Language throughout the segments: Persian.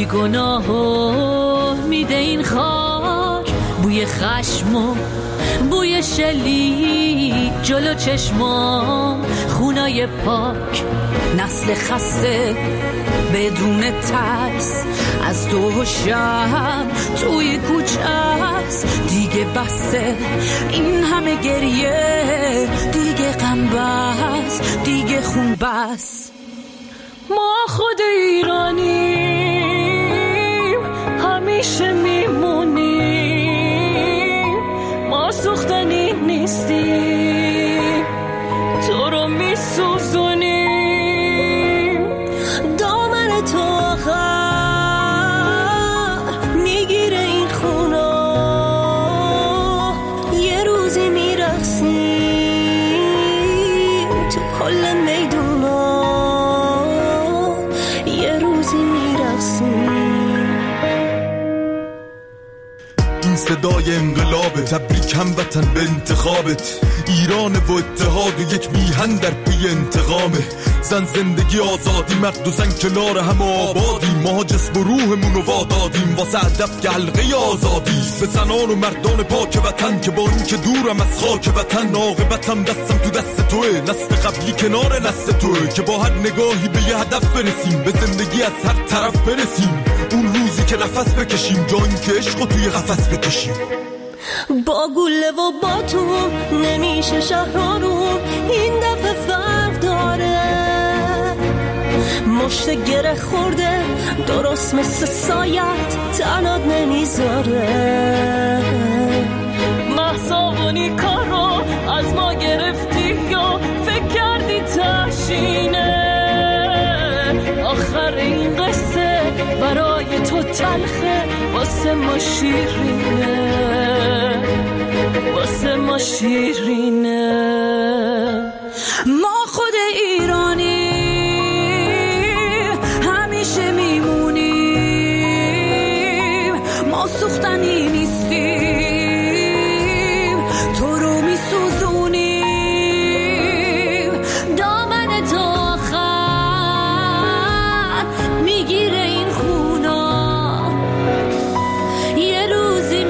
گناه و میده این خاک، بوی خشم و بوی شلیک جلو چشمام، خونای پاک، نسل خسته بدون ترس، از تو و شب توی کوچه است. دیگه بسه این همه گریه، دیگه غم بس، دیگه خون بس. ما خود ایرانیم، همیشه میمونیم، ما سوختنی نیستیم، تو رو میسوزونیم. دامن تو آخر میگیره این خونا، یه روزی میرقصیم تو کل میدونا، یه روزی میرقصیم. این صدای انقلابه، تبریک هموطن به انتخابت. ایران و اتحاد و یک میهن در پی انتقامه. زن زندگی آزادی، مرد و زن کنار هم آبادیم. ما جسم و روحمون رو وادادیم واسه هدف که حلقه آزادی. به زنان و مردان پاک وطن که با این که دورم از خاک وطن، عاقبتم دستم تو دست توه، نسل قبلی کنار نسل توه. که با هر نگاهی به یه هدف برسیم، به زندگی از هر طرف برسیم. اون روزی که نفس بکشیم، جا این که عشقو توی قفس بکشیم. با گله و با تو نمیشه شهرارون، این دفعه فرق داره. مشت گره خورده درست مثل سایت، تنات نمیذاره. محصابونی کارو از ما گرفتی یا فکر کردی تشینه؟ آخر این قصه برای تو تلخه، واسه ما شیرینه، واسه ما شیرینه. ما خود ایرانی همیشه میمونیم، ما سوختنی نیستیم، تو رو میسوزونیم. دامن تو آخر میگیره این خونا، یه روزی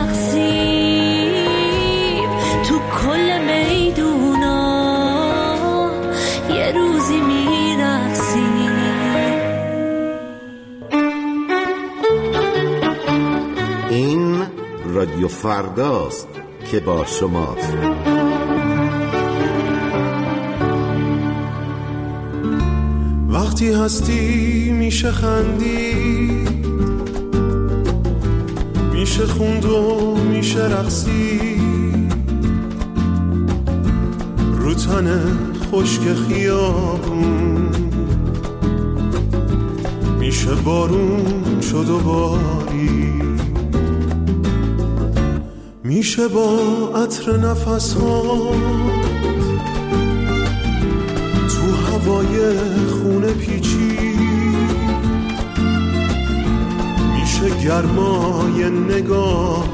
میرقصیم تو کل میدونا، یه روزی میرقصیم. این رادیو فرداست که با شماست. وقتی هستی میشه خندی، میشه خوند و میشه رقصی، رو تن خشک خیابون میشه بارون شد و باری، میشه با عطر نفس ها تو هوای خونه پیچی، میشه گرمای نگاه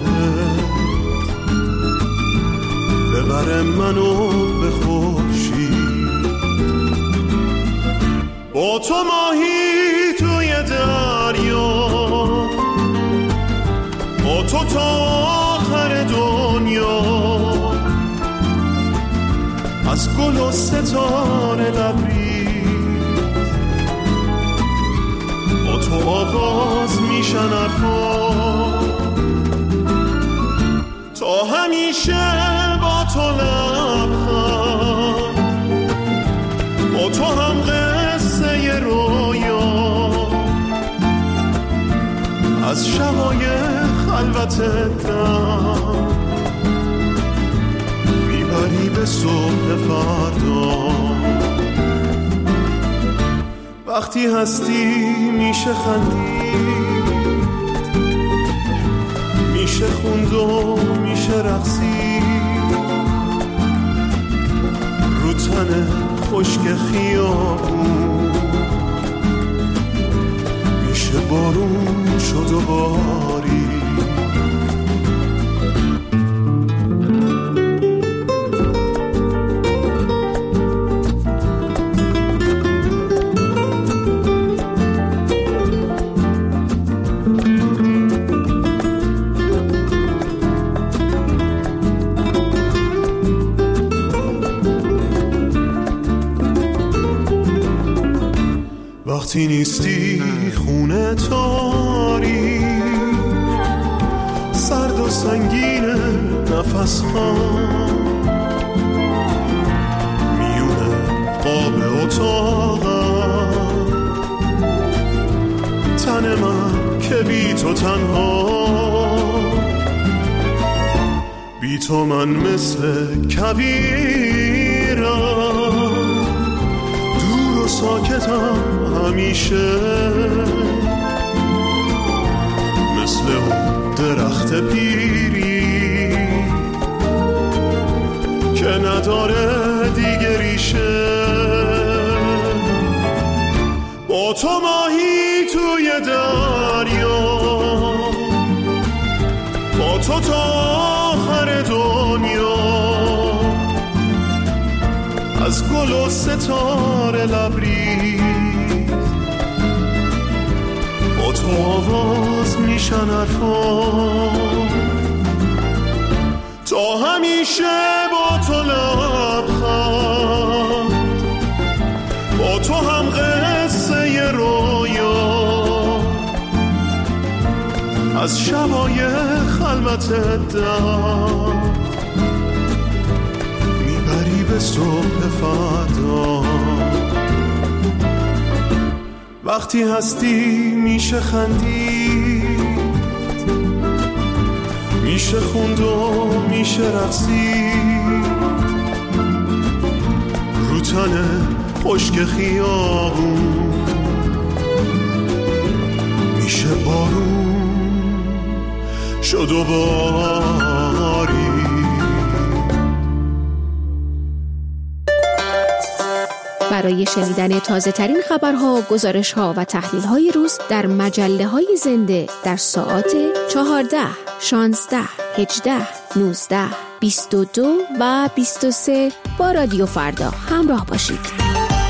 ببره منو به خورشید. با تو ماهی توی دریا، با تو تا آخر دنیا، از گل و ستاره لبریز، با تو آغاز میشن حرفا، تا همیشه با تو لبخند، با تو هم قصه رویا، از شبای خلوت دم میبری به صبح فردا. وقتی هستی میشه خندید، میشه خوند و میشه رقصید، رو تن خشک خیابون میشه بارون شد و باری. وقتی نیستی خونه تاری سرد و سنگین نفس ها میونه قاب اتاقم تن من که بی تو تنها بی تو من مثل کویرم دور و ساکتم همیشه مثل اون درخت پیری که نداره دیگه ریشه با تو ماهی توی دریا با تو تا آخر دنیا از گل و ستاره لبریز با تو آواز میشن حرفان تا همیشه با تو لبخند با تو هم قصه رویا از شبای خلوت دم میبری به صبح فردا وقتی هستی میشه خندید میشه خوند و میشه رقصید رو تن خشک خیابون میشه بارون شد و باری. برای شنیدن تازه ترین خبرها، گزارش‌ها و تحلیل‌های روز در مجله‌های زنده در ساعات 14، 16، 18، 19، 22 و 23 با رادیو فردا همراه باشید.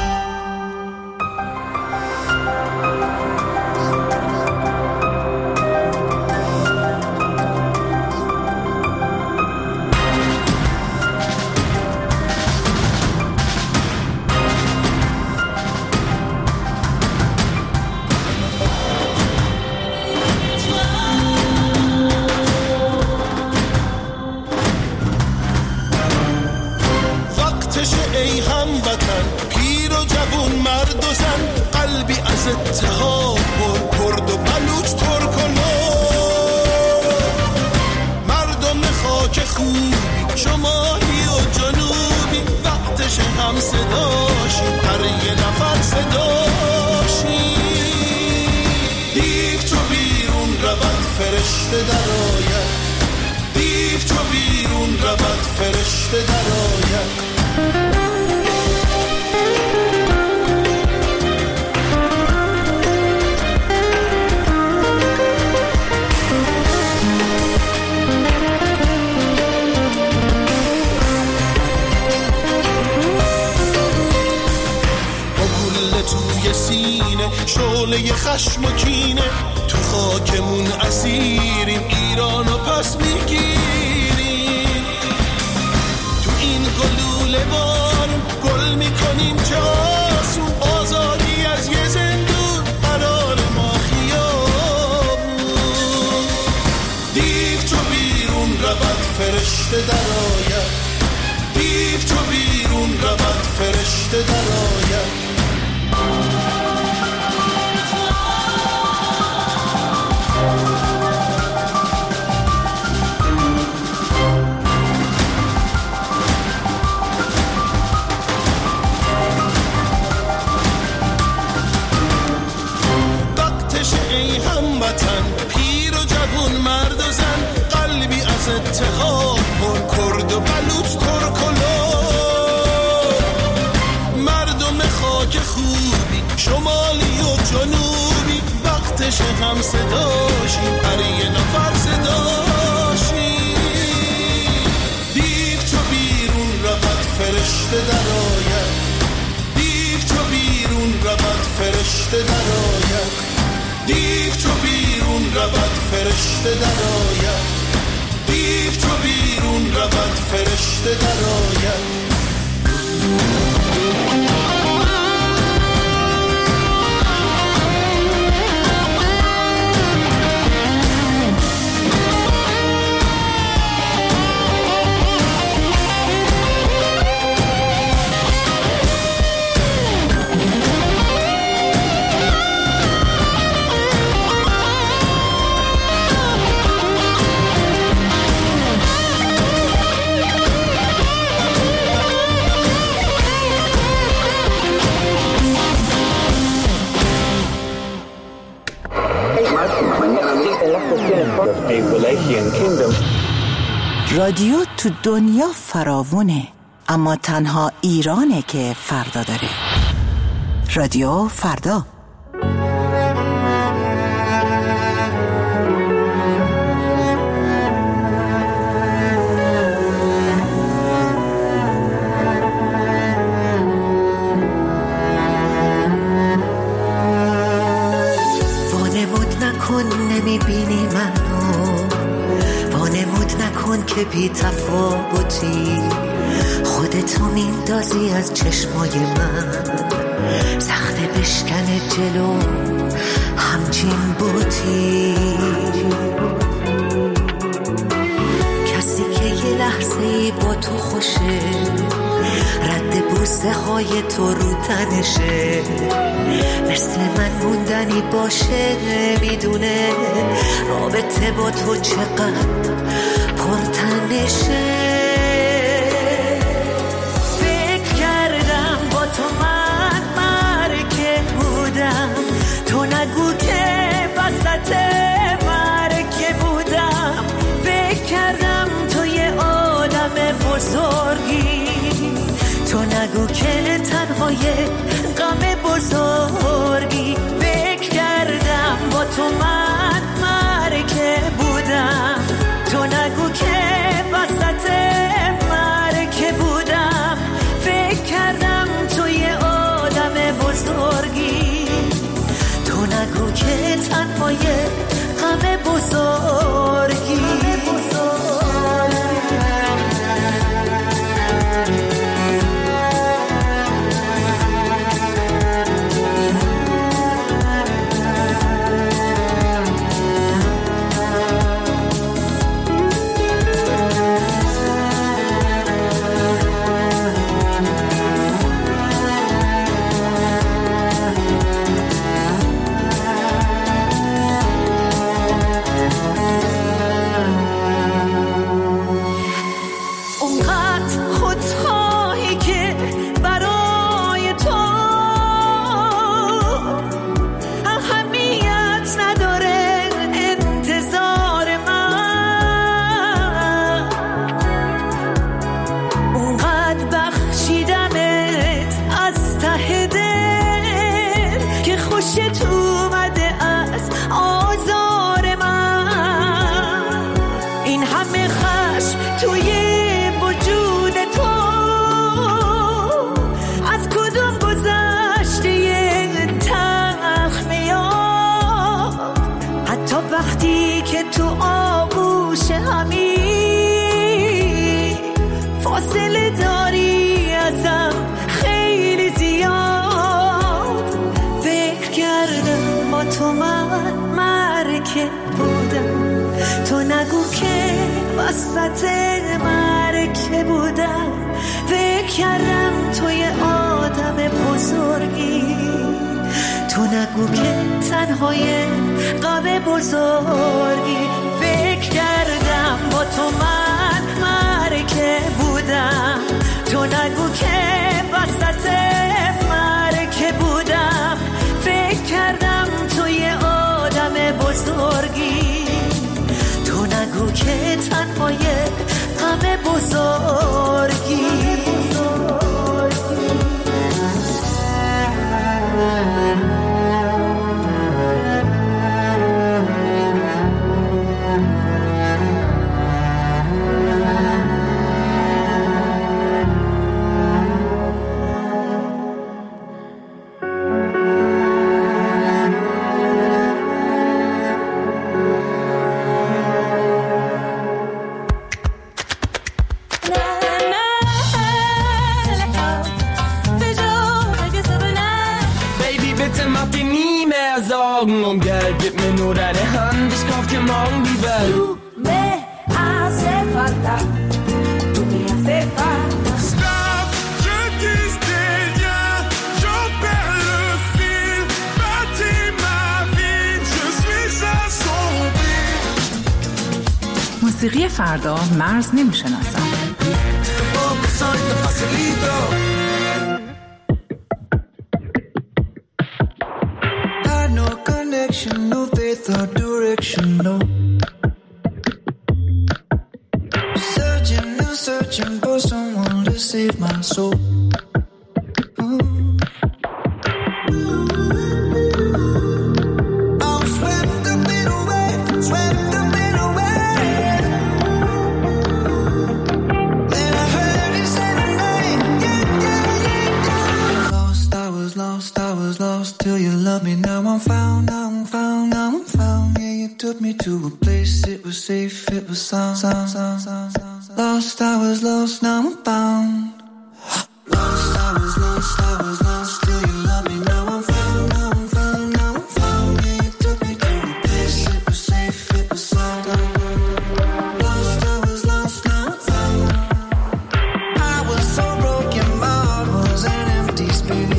شعله خشم و کینه تو خاکمون اسیریم، ایرانو پس میگیریم، تو این گلوله بارون گل میکنیم چه آسون، آزادی از یه زندون قرار ما خیابون. دیو تو بیرون رود فرشته درآید، دیو تو بیرون رود فرشته درآید. پیر و جوون مرد و زن قلبی از اتحاد پر، کرد و بلوچ ترک و مردم خاک خوبی شمالی و جنوبی وقتش هم صداشی هر یه نفر صداشی. دیو تو بیرون رود فرشته درآید، دیو تو بیرون رود فرشته درآید، دیو تو بیرون رود فرشته درآید، دیو تو بیرون رود فرشته درآید. رادیو تو دنیا فراوونه، اما تنها ایرانه که فردا داره. رادیو فردا. وانمود نکن نمیبینی منو، وانمود نکن که بی تفاوتی، خودتو میندازی از چشمای من، سخت بشکن جلو همچین بوتی. کسی که یه لحظه‌ای با تو خوشه، رد بوسه های تو رو تنشه، مثل من موندنی باشه، میدونه رابطه با تو چقدر پرتنشه. فکر کردم با تو من مرکه بودم، تو نگو که وسط مرکه بودم. فکر کردم تو یه آدم بزرگی، تو نگو که تنهای غم بزرگی. فکر کردم با تو من مرکه بودم، تو نگو که وسط مرکه بودم. فکر کردم تو یه آدم بزرگی، تو نگو که تنهای غم بزرگی. وسط مرکه بودم. فکر کردم تو یه آدم بزرگی، تو نگو که تنهای غم بزرگی. فکر کردم با تو من مرکه بودم، تو نگو که وسط مرکه بودم. فکر کردم تو یه آدم بزرگی، تو نگو که تنهای غم بزرگی. Um Geld, gib mir nur deine Hand, ich kauf dir morgen die Welt. Du me hace falta, tu me hace falta. Stop, je tisse des liens, j'en perds le fil. Bâtis ma vie, je suis assombri. موسیقی فردا مرز نمیشناسن. No faith or direction, no. Search searching for someone to save my soul. Till you love me, now I'm found, now I'm found, now I'm found. Yeah, you took me to a place, it was safe, it was sound. Lost, I was lost, now I'm found. Lost, I was lost, I was lost. Till you love me, now I'm found, now I'm found, now I'm found. Yeah, you took me to a place, it was safe, it was sound. Lost, I was lost, now I'm found. I was so broken, my heart was an empty space.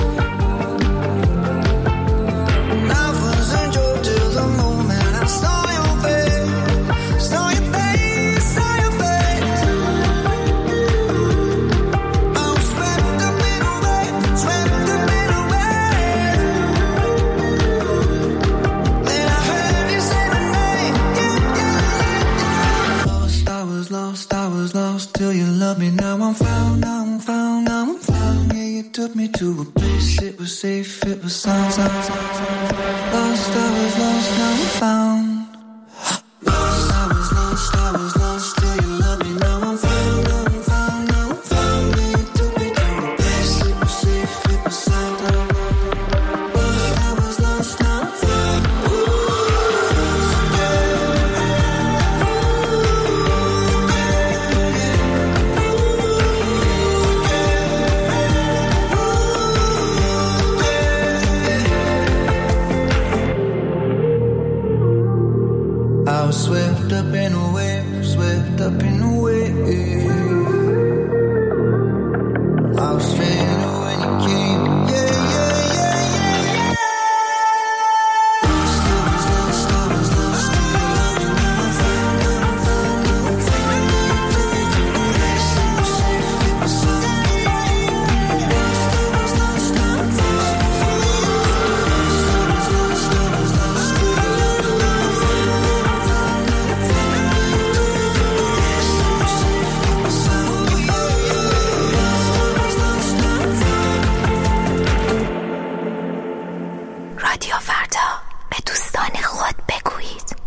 Till you love me, now I'm found, now I'm found, now I'm found. Yeah, you took me to a place, it was safe, it was sound. Lost, I was lost, now I'm found. Lost, I was lost, I was lost. Till you love me, now I'm found, now I'm found, now I'm found. Yeah, you took me to a place, it was safe, it was sound. Lost, I was lost, now I'm found. I was swept up in a wave, swept up in a wave. I was straight when you came, yeah, yeah, yeah, yeah, yeah. Lost, I was lost, I was lost. Till you love me, now I'm found, now I'm found, now I'm found. Took me to a place, it was safe, it was sound. Lost, I was lost, now I'm found. Lost, I was lost, I was lost. Till you love me, now I'm found, now I'm found, now I'm found. Took me to a place, it was safe, it was sound. Lost, I was lost, now I'm found. رادیو فردا، به دوستان خود بگویید.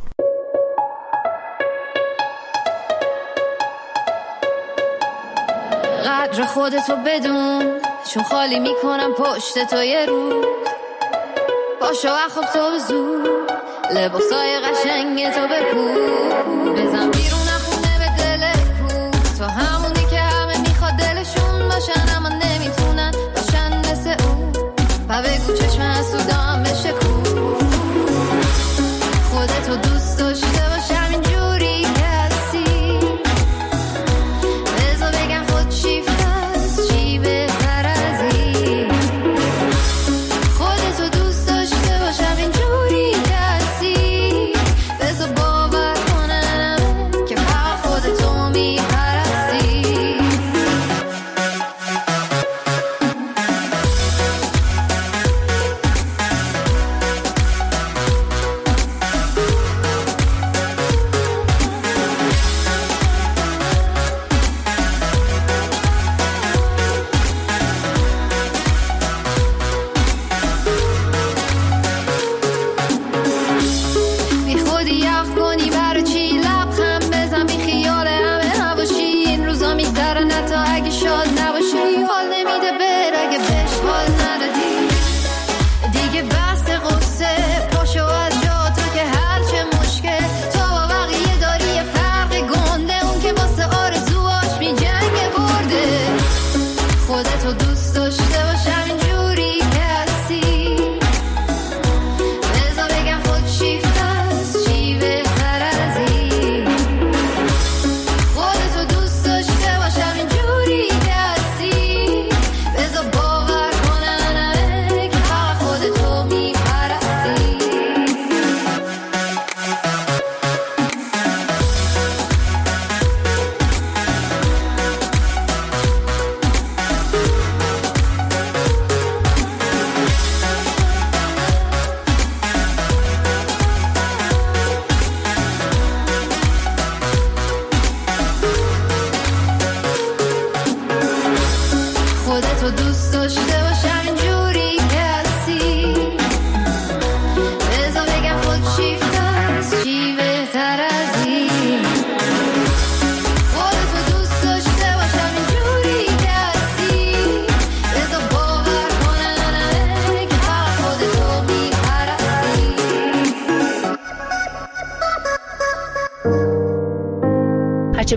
قدر خودتو بدون، چون خالی میکنم پشت تو یه رو. پاشو اخواب تو به زود، لباسای قشنگ تو بپوش. بزن بیرون خونه به دل کو، تو همونی که همه میخواد دلشون باشن اما نمیتونن باشن مثل اون. و بگو چشم حسودام بشه کو، خودتو دوست داشته باش همینجوری که هستی. بذار بگم خود شیفته است، چی بهتر از این. خودتو دوست داشته باش همینجوری که هستی. بذار باور کنن که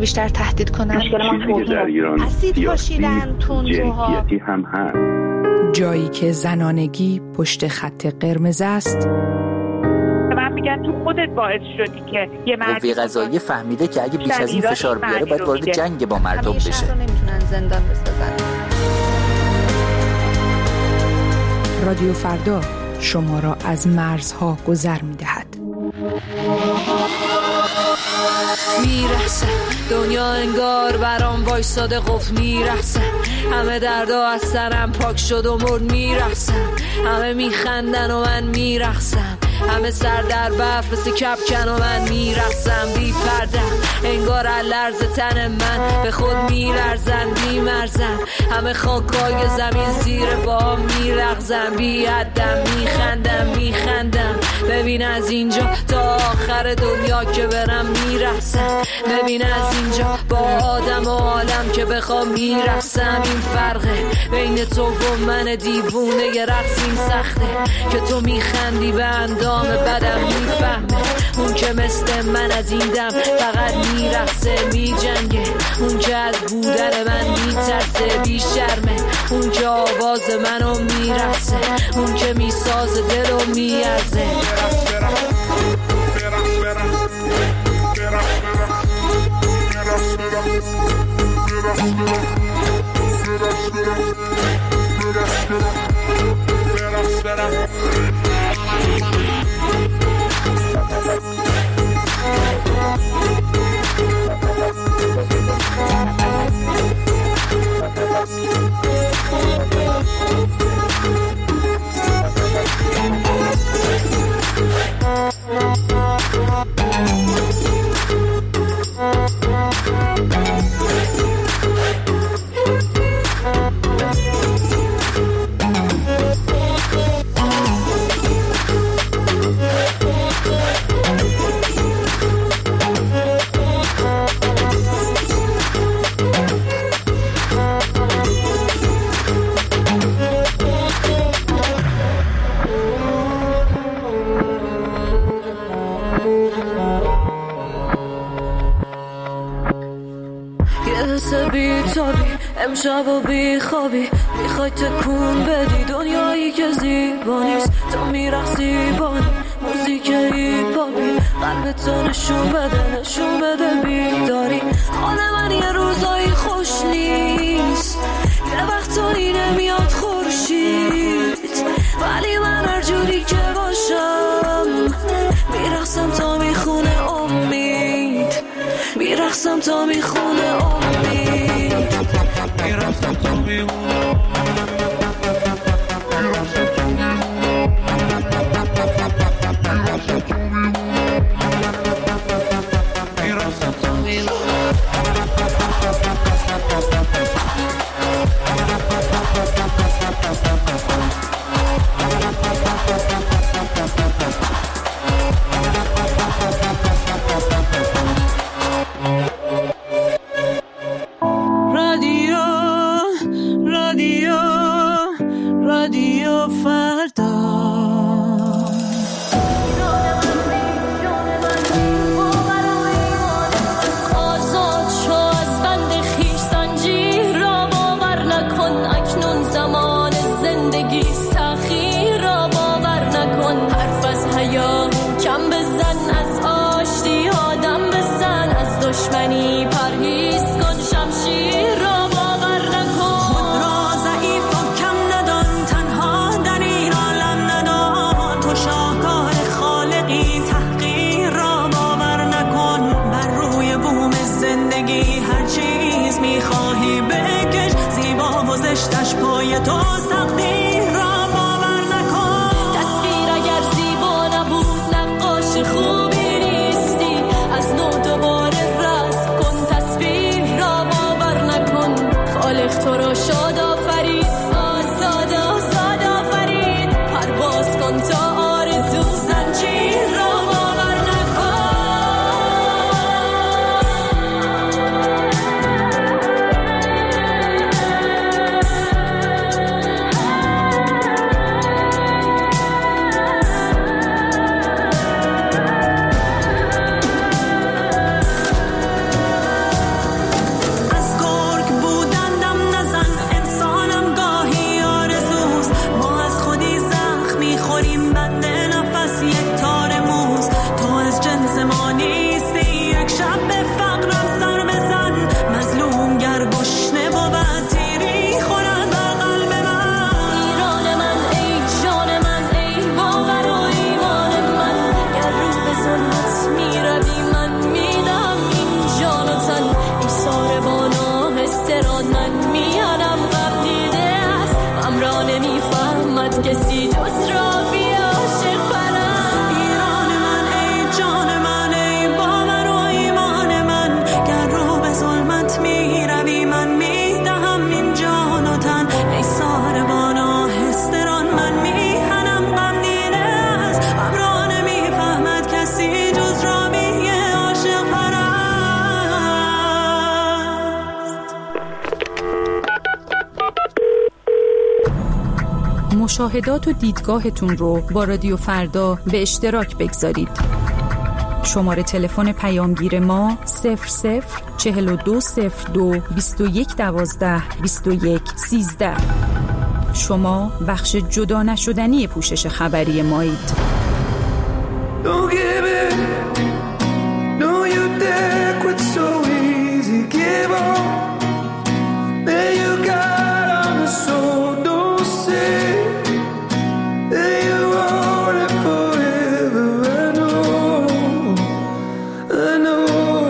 بیشتر تهدید کنن. مشکل ما در ایران اسید پاشیدن، تندروها هم هست. جایی که زنانگی پشت خط قرمز است. من میگم تو خودت باعث شدی که یه قوه قضاییه فهمیده که اگه بیش از این فشار بیاره باید وارد جنگ با مردم بشه. همیشه رو نمیتونن زندان بسازن. رادیو فردا شما را از مرزها گذر می‌دهد. میرسه دنیا انگار برام وایساده قفل میرسه، همه دردا از سرم پاک شد و مرد میرسم، همه میخندن و من میرقصم، همه سر در برف مثل کپکن و من میرقصم بی پردم، انگار لرز تن من به خود میلرزن بیمرزن، همه خاکای زمین زیر با میلغزن بی حدم میخندم ببین از اینجا تا آخر دنیا که برم میرقصم، ببین از اینجا با آدم و عالم که بخوام میرقصم، این فرقه بین تو و من دیوونه یه رقص این سخته که تو میخندی به اندام بدم میفهمه، اون که مثل من از این دم فقط میرقصه میجنگه، اون که از بودن من میترسه بیشرمه، اون که آواز منو میرقصه، اون که میسازه دلو میارزه. امشب و بیخوابی میخوای تکون بدی دنیایی که زیبا نیست، تو میرقصی بانی موزیک هیپاپی، قلبتو نشون بده بیداری، حال من یه روزایی خوش نیست، یه وقتایی نمیاد خورشید، ولی من هر جوری که باشم میرقصم تا میخونه امید، میرقصم تا میخونه امید. میرفتم تا میمونم کسی جز راوی عاشق پرست. ایران من ای جان من ای باور و ایمان من، گر رو به ظلمت می روی من می دهم این جان و تن. ای ساربان آهستران من می هنم غم دیده است، غم را نمی فهمد کسی جز راوی عاشق پرست. مشاهدات و دیدگاهتون رو با رادیو فردا به اشتراک بگذارید. شماره تلفن پیامگیر ما 004202 2112 2113. شما بخش جدا نشدنی پوشش خبری مایید. Don't give it. No, you dare quit so easy. Give up. There you got on the soul. Don't say that you want it forever. I know.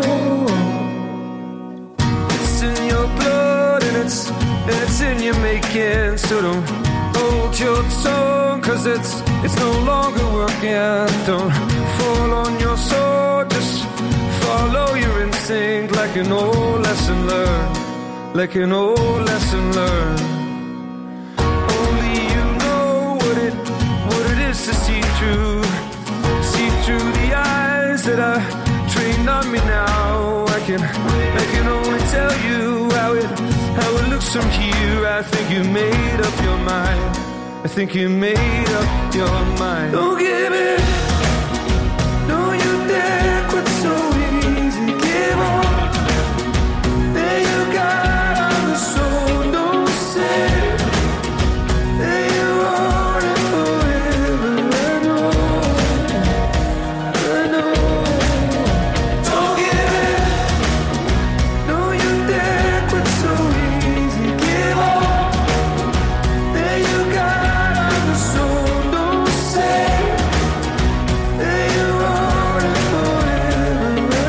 It's in your blood and it's in your making. So don't hold your tongue, 'cause it's no longer working. Don't fall on your sword, just follow your instinct, like an old lesson learned, like an old lesson learned. Only you know what it is to see through the eyes that are trained on me now. I can only tell you how it looks from here. I think you made up your mind. I think you made up your mind. Don't give it. No, you dare quit so easy. Give up. There you got on the soul. Don't say that you want it forever. I know. Don't give it. No, you dare quit so easy. Give up. There you got on the soul. Don't say that you want it forever.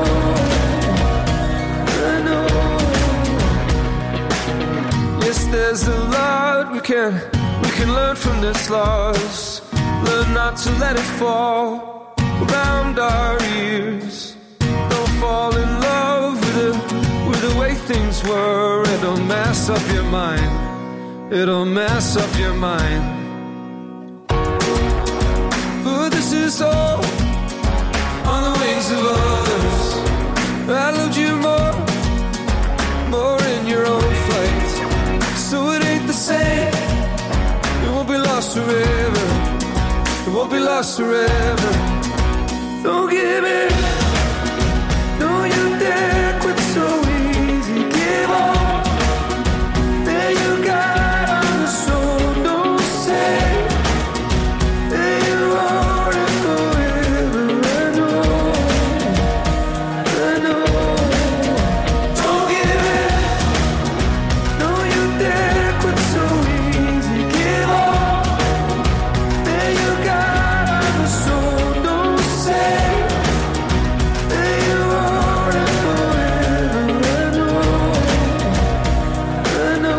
I know. Yes, there's a lot we can learn from this loss. Learn not to let it fall around our ears. Don't fall in love with the way things were. It'll mess up your mind. It'll mess up your mind. But this is all on the wings of others. I loved you more in your own flight. So it ain't the same. It won't be lost forever. It won't be lost forever. Don't give it. No, you dare quit so easy. Give up. There you got on the soul. Don't say that you want it forever. I know. Don't give it. No, you dare quit so easy. Give up. There you got on the soul. Don't say that you want it forever. I know.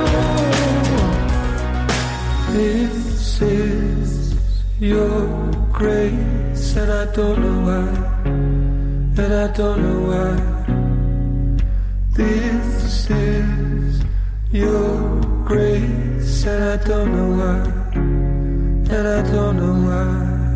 This is your grace, and I don't know why. And I don't know why. This is your grace, and I don't know why. And I don't know why.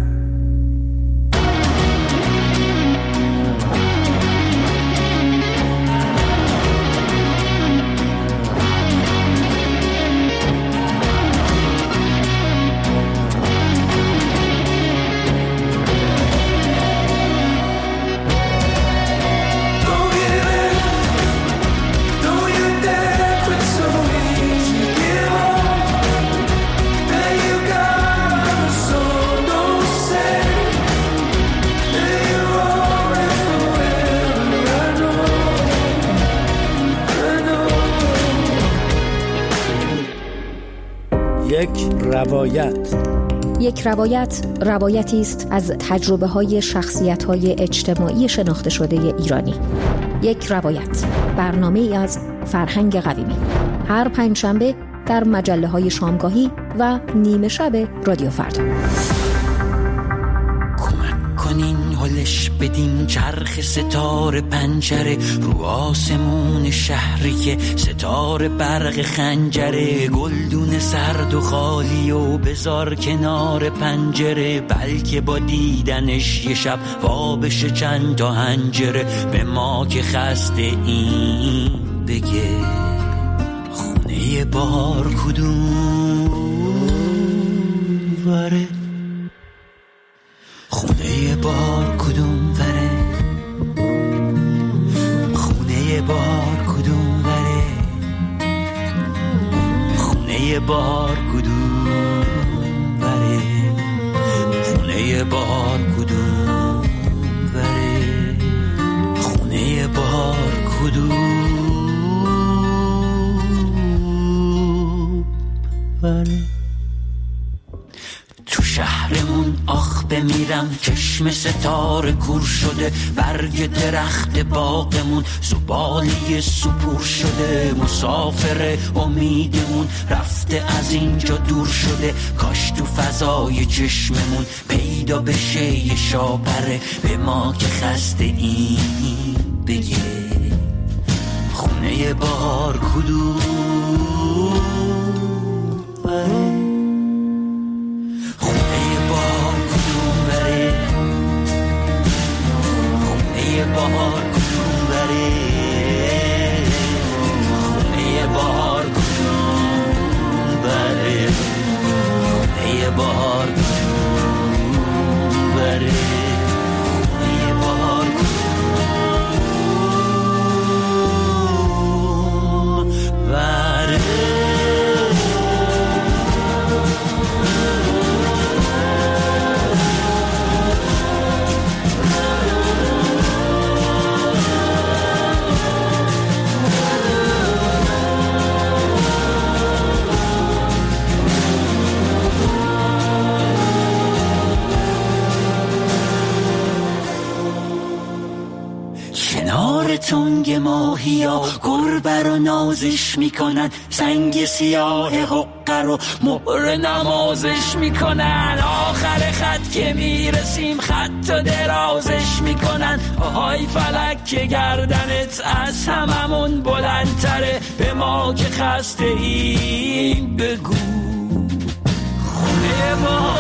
یک روایت روایتی است از تجربه‌های شخصیت‌های اجتماعی شناخته شده ایرانی. یک روایت، برنامه‌ای از فرهنگ قویمی. هر پنجشنبه در مجله‌های شامگاهی و نیمه شب رادیو فردا. کنین هلش بدین چرخ ستاره پنجره رو آسمون شهری که ستاره برق خنجره گلدون سرد و خالی و بذار کنار پنجره بلکه با دیدنش یه شب وا بشه چند تا هنجره به ما که خسته این بگه خونه بار کدوم وره خونه بار کدوم وره خونه بار کدوم وره خونه بار کدوم وره خونه بار کدوم وره خونه بار کدوم وره تو شهرمون آخ بمیرم چشم ستاره کور شده برگ درخت باغمون زباله سپور شده مسافر امیدمون رفته از اینجا دور شده کاش تو فضای چشممون پیدا بشه یه شاپره به ما که خسته این بگه خونه بار کدوم بهار کدوم بره خونه بهار کدوم بره خونه بهار کدوم بره خونه بهار کدوم بره تنگ ماهیا گربه رو نازش میکنن سنگ سیاه حقه رو مهر نمازش میکنن آخر خط که میرسیم خط و درازش میکنن آهای فلک که گردنت از هممون بلندتره به ما که خسته این بگو خونه ما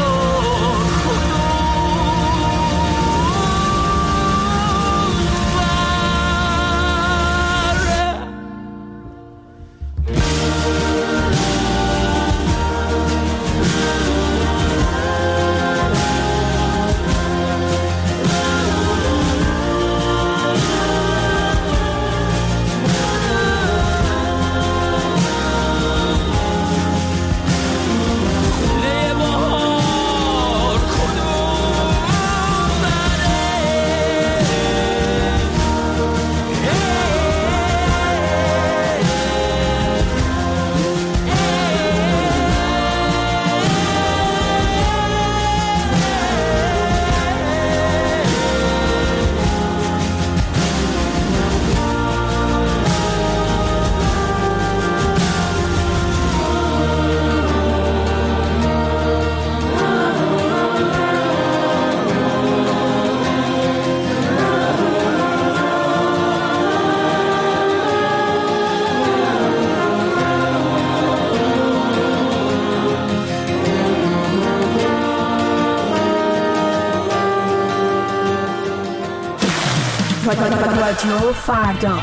رادیو فردا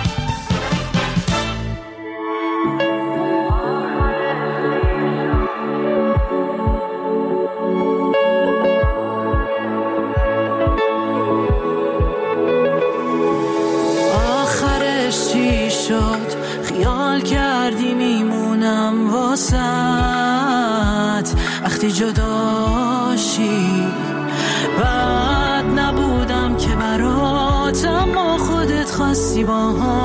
آخرش چی شد خیال کردی میمونم واسط وقتی جداشی بعد نبودم که برات اما خودت خواستی با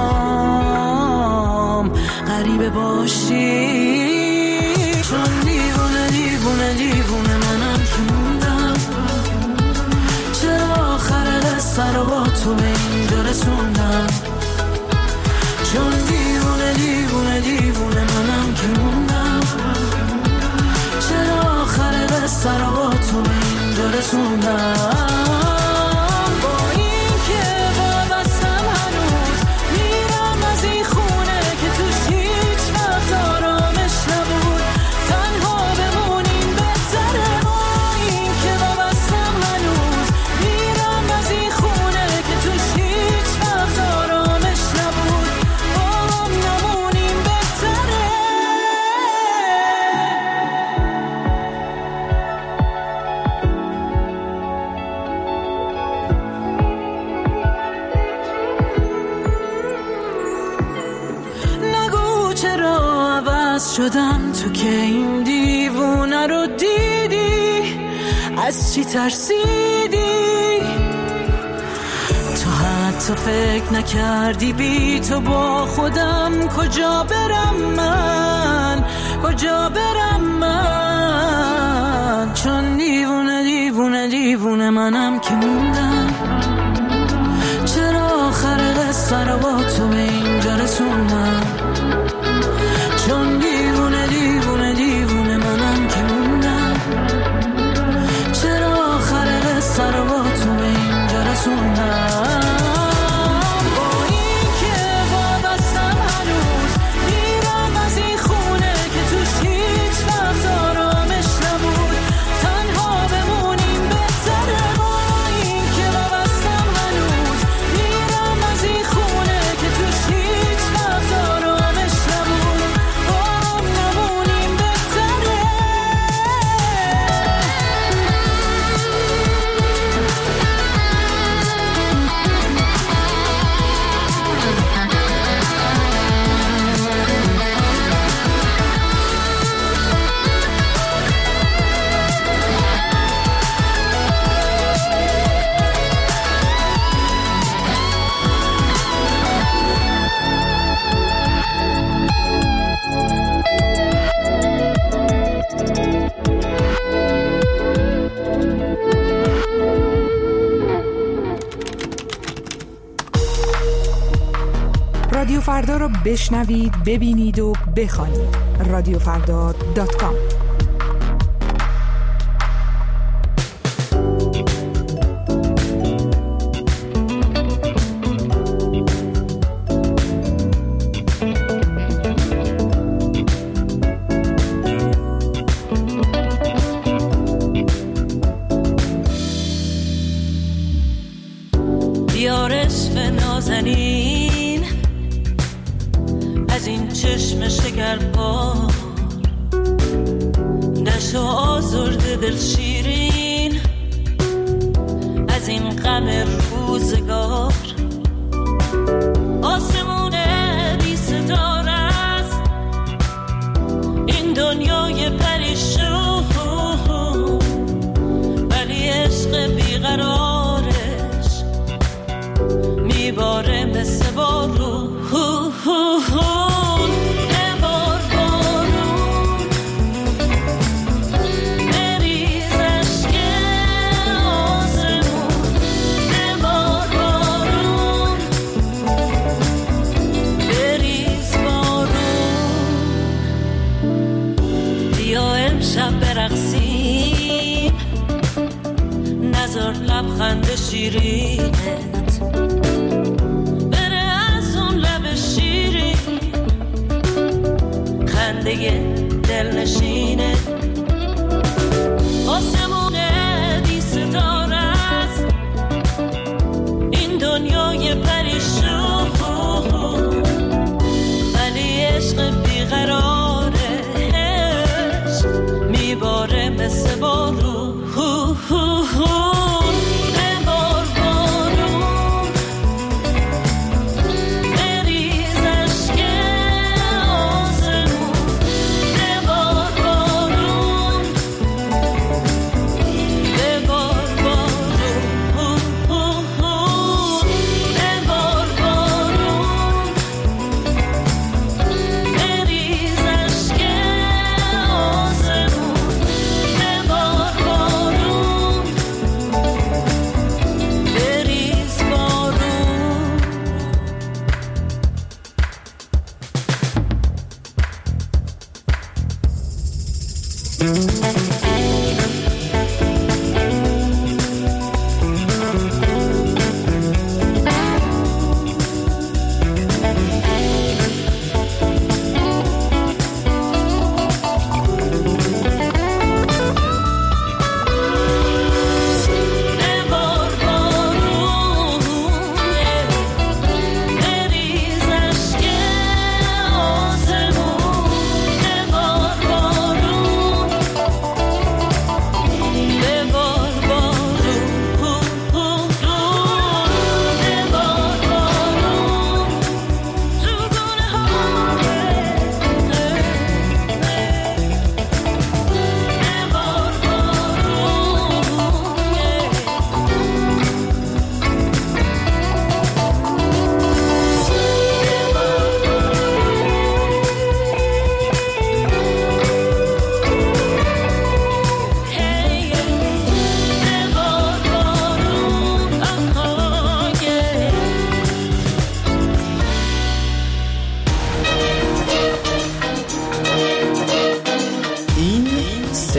هم غریبه باشی چون دیوونه دیوونه دیوونه منم که موندم چرا آخر قصه رو با تو به اینجا رسوندم چون دیوونه دیوونه دیوونه منم که موندم رسونم. شدم تو که این دیوونه رو دیدی، از چی ترسیدی؟ تو حتی فکر نکردی بی تو با خودم کجا برم من، کجا برم من؟ چون دیوونه دیوونه دیوونه منم که موندم. چرا آخر قصه رو با تو به اینجا رسوندم؟ چون دیوونه دیوونه دیوونه منم که موندم. چرا آخر قصه رو با تو به اینجا رسوندم؟ با این که وابستم هنوز میرم از این خونه که توش هیچ وقت آرامش نبود. تنها بمونیم بهتره. با این که وابستم هنوز میرم از این خونه که توش هیچ وقت آرامش نبود. رادیو فردا رو بشنوید، ببینید و بخوانید. radiofrda.com. بیارش به نازنین از این چشم شکربار، نشو آزرده دل شیرین از این غم روزگار. آسمون بی ستاره است این دنیای پریشون، ولی عشق بیقرارش میباره مثل بارون. لبخند شیرینت بره از اون لب شیرین، خنده دل نشینه. آسمون بی ستاره است این دنیای پریشون، ولی عشق بیقرارش میباره مثل بارون.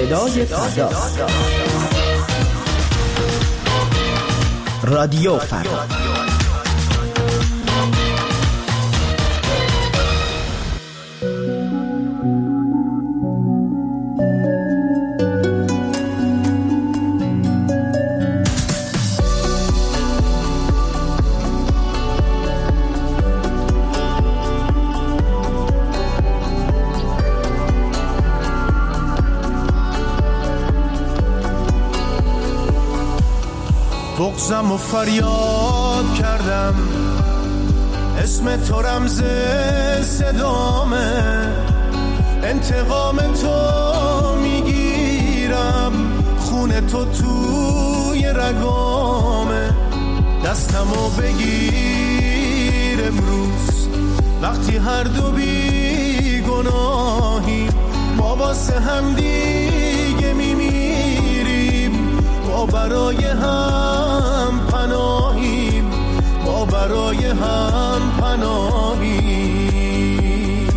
صدای فردا. رادیو فردا. بغضم و فریاد کردم، اسم تو رمز صدامه، انتقام تو میگیرم، خون تو توی رگامه، دستمو بگیر امروز وقتی هر دو بی گناهیم، ما واسه هم دیگه میمیریم، ما برای هم پناهیم، ما برای هم پناهیم.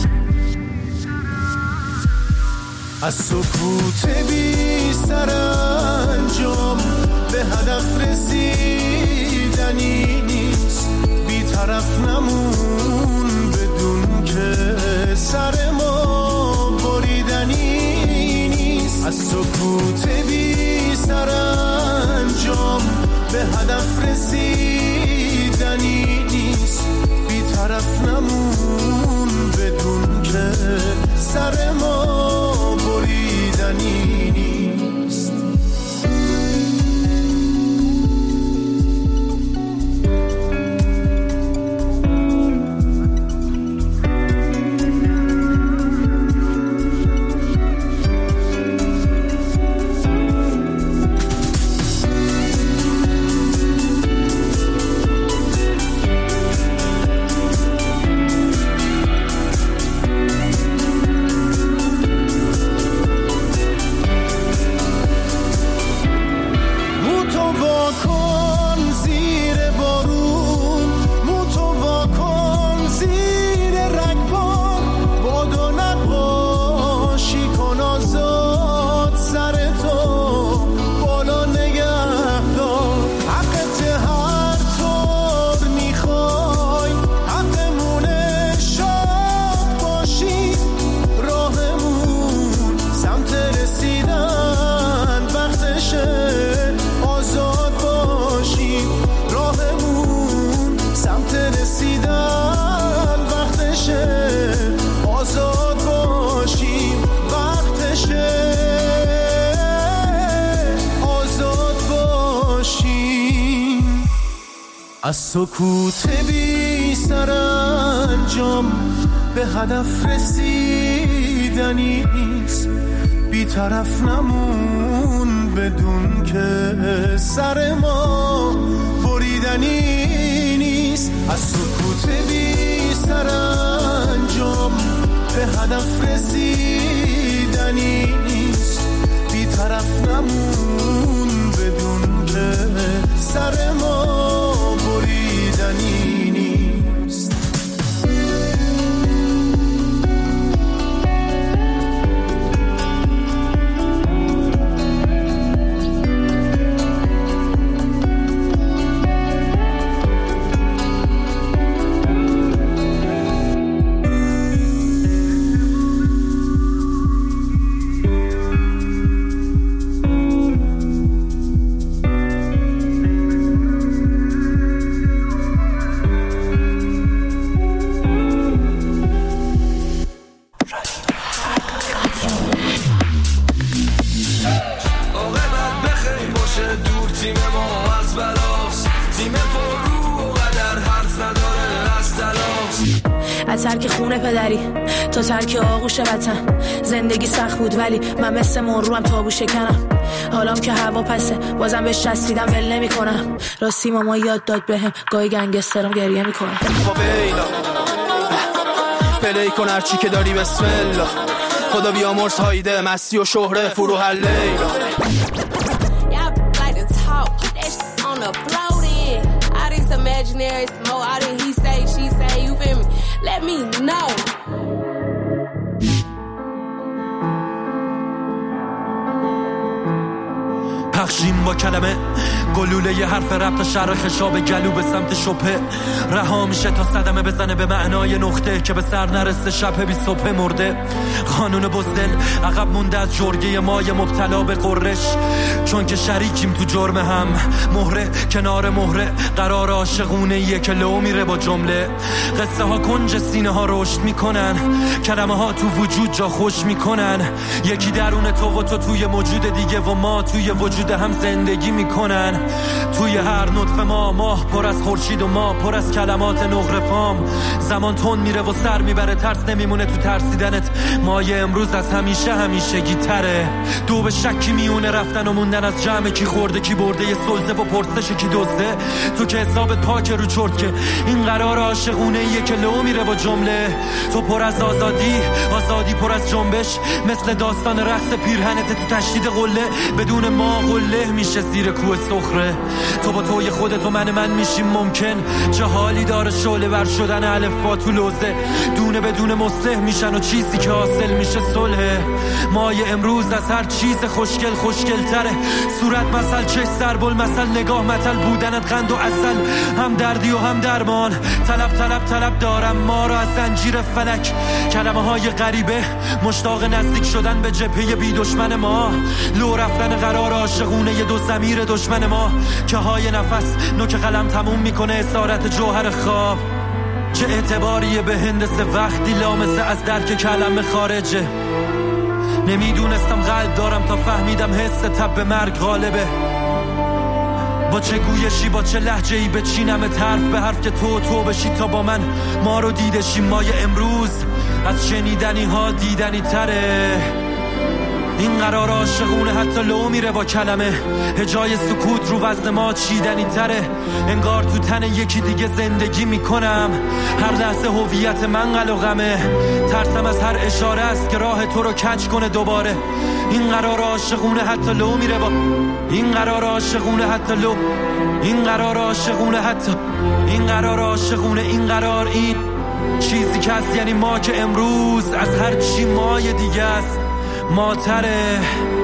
از سکوت بی سرانجام به هدف رسیدنی نیست، بی طرف نمون بدون که سر ما بریدنی نیست. از سکوت بی سرانجام به هدف رسیدنی نیست، بی طرف نمون بدون که سر ما بریدنی نیست. از سکوت بی سرانجام به هدف رسیدنی نیست، بی طرف نمون بدون که سر ما بریدنی نیست. از سکوت بی سرانجام به هدف رسیدنی نیست، بی طرف نمون بدون که سر ما بریدنی نیست. ترک خونه پدری تا ترک آغوش وطن، زندگی سخت بود ولی من مثل مروم تابو شکنم، حالام که هوا پسه بازم بهش چسبیدم ول نمی کنم، راستی ماما یاد داد بهم گاهی گنگسترم گریه می کنم. پلی کن هرچی که داری بسم الله، خدا بیامرز هایده مستی و شهره فرو هر لیلا. Imaginary smoke, all that he say, she say, you feel me? Let me know. با کلمه گلوله ی حرف رب تا شرح خشاب گلو به سمت شبه رها میشه تا صدمه بزنه به معنای نقطه که به سر نرسه شب بی صبح مرده. قانون بزدل عقب مونده از جرگه مای مبتلا به قررش، چون که شریکیم تو جرم هم. مهره کنار مهره قرار عاشقونه ایه که لو میره با جمله. قصه ها کنج سینه ها رشد میکنن، کلمه ها تو وجود جا خوش میکنن. یکی درون تو و تو توی موجود دیگه و ما توی وجود هم زندگی میکنن. توی هر نطفه ماه پر از خورشید و ما پر از کلمات نقره فام. زمان تون میره و سر میبره، ترس نمیمونه تو ترسیدنت. مایه امروز از همیشگی تره. دو به شکی میونه رفتن و موندن از جمع کی خورده کی برده، یه سلطه و پرسش کی دزده. تو که حسابت پاک رو چرت که این قرار عاشقونه ایه که لو میره با جمله. تو پر از آزادی پر از جنبش، مثل داستان رقص پیرهنت تو تشدید قله. بدون ما قله میشه زیر کوه صخره. تو با توی خودت و من میشیم ممکن. چه حالی داره شعله ور شدن الفبا تو لوزه. دونه بدون مصلح میشن و چیزی که حاصل میشه صلح. مایه امروز از هر چیز خوشگل تره. صورت مثل چش سربل مثل نگاه مثل بودنت قند و عسل. هم دردی و هم درمان. طلب دارم ما را از زنجیر فلک. کلمه های غریبه مشتاق نزدیک شدن به جبهه بی دشمن ما. لو رفتن قرار عاشقونه ی دو ضمیر دشمن ما. که های نفس نوک قلم تموم میکنه اسارت جوهر خواب. چه اعتباریه به هندسه وقتی لامسه از درک کلمه خارجه. نمیدونستم قلب دارم تا فهمیدم حس تب به مرگ غالبه. با چه گویشی با چه لهجه‌ای بچینم حرف به حرف که تو بشی تا با من ما رو دیدشی. مایه امروز از شنیدنی ها دیدنی تره. این قرار عاشقونه حتی لو میره با کلمه. هجای سکوت رو وزن ما چیدنی تره. انگار تو تن یکی دیگه زندگی میکنم. هر لحظه هویت من قلقمه. ترسم از هر اشاره است که راه تو رو کج کنه دوباره. این قرار عاشقونه حتی لو میره با این قرار عاشقونه حتی لو این قرار عاشقونه حتی این قرار عاشقونه این قرار این چیزی که هست یعنی ما که امروز از هر چی مای دیگه است ماتره.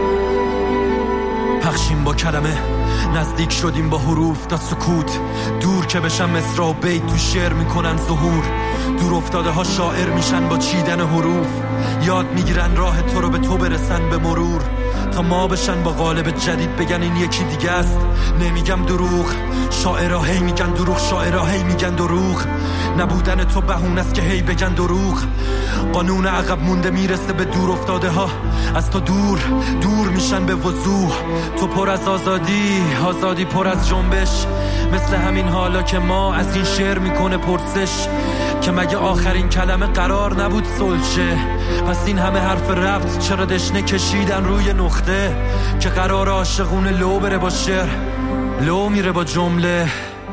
پخشیم با کلمه نزدیک شدیم با حروف تا سکوت. دور که بشن مصرع و بیت تو شعر میکنن ظهور. دور افتاده ها شاعر میشن با چیدن حروف. یاد میگیرن راه تو رو به تو برسن به مرور. تا ما بشن با قالب جدید بگن این یکی دیگه است. نمیگم دروغ، شاعرها هی میگن دروغ، شاعرها هی میگن دروغ. نبودن تو بهونه است که هی بگن دروغ. قانون عقب مونده میرسه به دور افتاده ها. از تو دور میشن به وضوح. تو پر از آزادی پر از جنبش. مثل همین حالا که ما از این شعر میکنه پرسش که مگه آخرین کلمه قرار نبود صلح. پس این همه حرف ربط چرا دشنه کشیدن روی نقطه که قرار عاشقونه لو بره با شعر لو میره با جمله.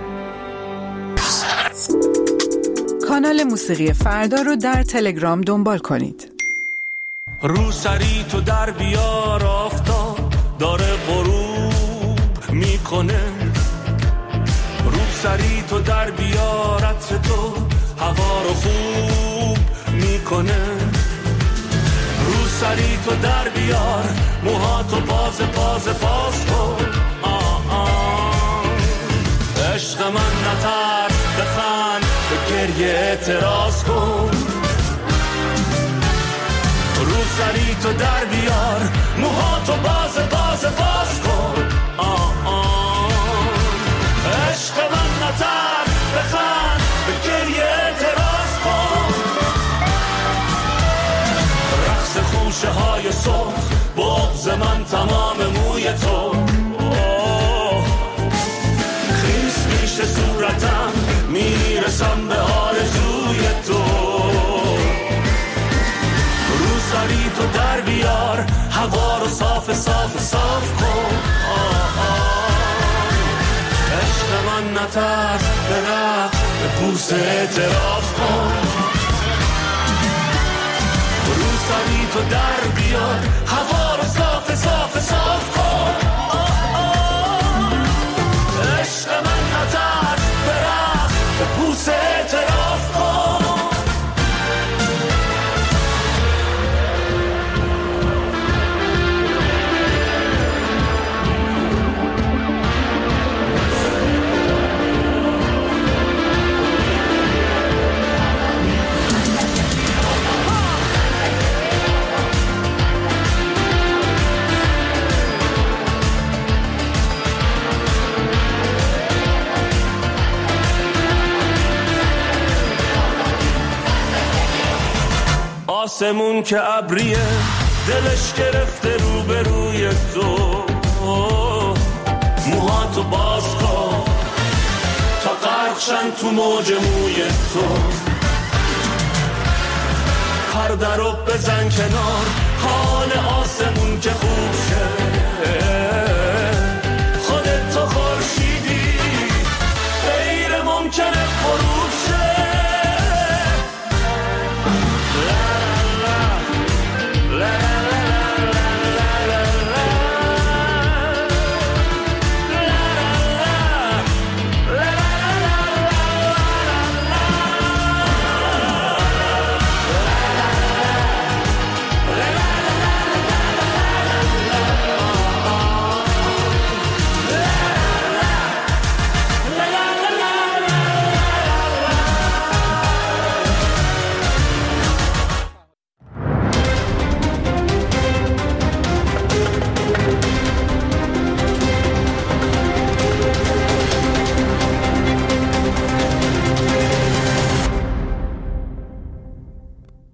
کانال موسیقی فردا رو در تلگرام دنبال کنید. رو سری تو در بیار، آفتاب داره غروب میکنه. رو سری تو در بیار، عطر تو هوا رو خوب میکنه. رو سری تو در بیار، موهاتو باز کن. عشق من نترس، بخند، به گریه اعتراض کن. رو سری تو در بیار، موهاتو باز کن. عشق من نترس، بخند، به گریه اعتراض کن. رقص خوشه های صبح، بغض من تمام موی تو. خیس میشه صورتم، میرسم به آرزوی تو. رو سری تو در بیار، هوا رو صاف کن. عشق من نترس، به رقص، به بوسه اعتراف کن. رو سری تو در بیار، هوا رو صاف کن. عشق من نترس، به رقص، به بوسه اعتراف کن. آسمون که ابریه دلش گرفته روبروی تو، موهاتو باز کن تا غرقشن تو موج موی تو، پرده رو بزن کنار حال آسمون که خوب شه،